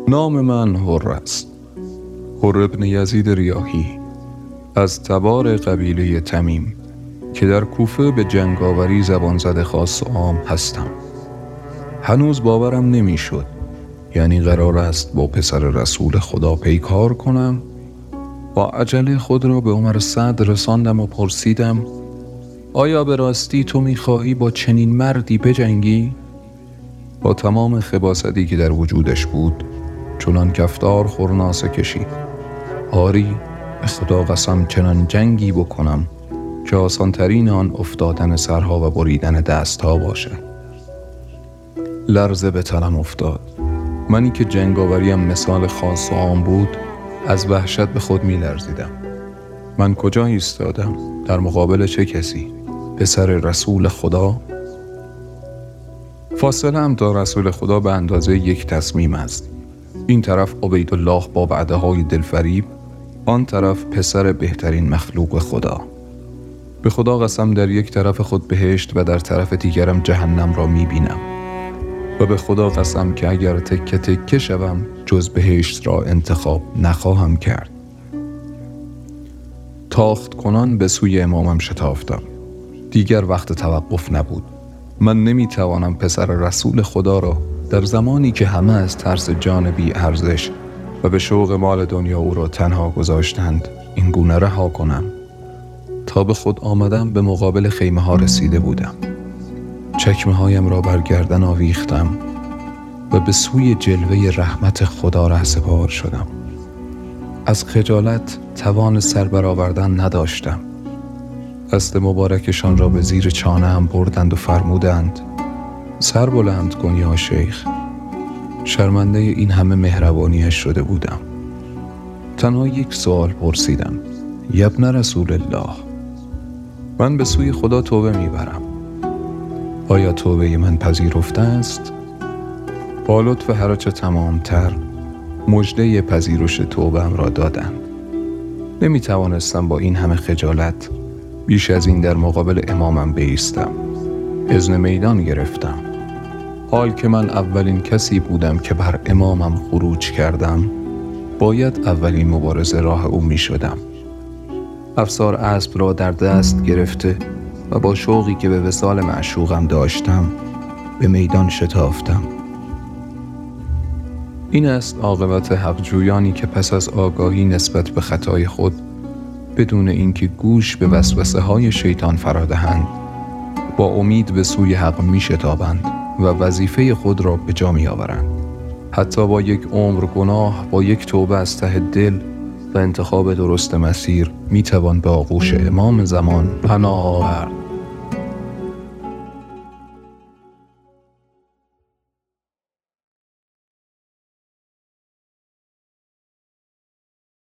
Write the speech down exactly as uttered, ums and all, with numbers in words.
نام من حر است، حر ابن یزید ریاحی، از تبار قبیله تمیم که در کوفه به جنگاوری زبان زده خاص و عام هستم. هنوز باورم نمی شد، یعنی قرار است با پسر رسول خدا پیکار کنم. با عجله خود را به عمر سعد رساندم و پرسیدم آیا به راستی تو می خواهی با چنین مردی بجنگی؟ با تمام خباثتی که در وجودش بود چنان کفتار خورناسه کشید. آری، به خدا قسم چنان جنگی بکنم که آسانترین آن افتادن سرها و بریدن دستها باشد. لرزه به تنم افتاد. منی که جنگاوریم مثال خاص و عام بود از وحشت به خود می لرزیدم. من کجا ایستادم؟ در مقابل چه کسی؟ پسر رسول خدا؟ فاصله هم تا رسول خدا به اندازه یک تصمیم است. این طرف عبیدالله با وعده های دلفریب، آن طرف پسر بهترین مخلوق خدا. به خدا قسم در یک طرف خود بهشت و در طرف دیگرم جهنم را می بینم و به خدا قسم که اگر تکه تکه شوم جز بهشت را انتخاب نخواهم کرد. تاخت کنان به سوی امامم شتافتم. دیگر وقت توقف نبود. من نمی توانم پسر رسول خدا را در زمانی که همه از ترس جان بی ارزش و به شوق مال دنیا او را تنها گذاشتند این گونه رها کنم. تا به خود آمدم به مقابل خیمه ها رسیده بودم. چکمه هایم را بر گردن آویختم و به سوی جلوه رحمت خدا رهسپار شدم. از خجالت توان سر برآوردن نداشتم. دست مبارکشان را به زیر چانه‌ام بردند و فرمودند سر بلند کن یا شیخ. شرمنده این همه مهربانیش شده بودم. تنها یک سوال پرسیدم: یبن رسول الله، من به سوی خدا توبه میبرم، آیا توبه من پذیرفته است؟ با لطف هرچه تمامتر مژده پذیرش توبه‌ام را دادند. نمی توانستم با این همه خجالت بیش از این در مقابل امامم بایستم. اذن میدان گرفتم. حال که من اولین کسی بودم که بر امامم خروج کردم، باید اولین مبارزه راه او می شدم. افسار اسب را در دست گرفته و با شوقی که به وصال معشوقم داشتم به میدان شتافتم. این است عاقبت حقجویانی که پس از آگاهی نسبت به خطای خود بدون اینکه گوش به وسوسه های شیطان فرادهند با امید به سوی حق می شتابند و وظیفه خود را به جا می آورند. حتی با یک عمر گناه، با یک توبه از ته دل و انتخاب درست مسیر می توان به آغوش امام زمان پناه آورد.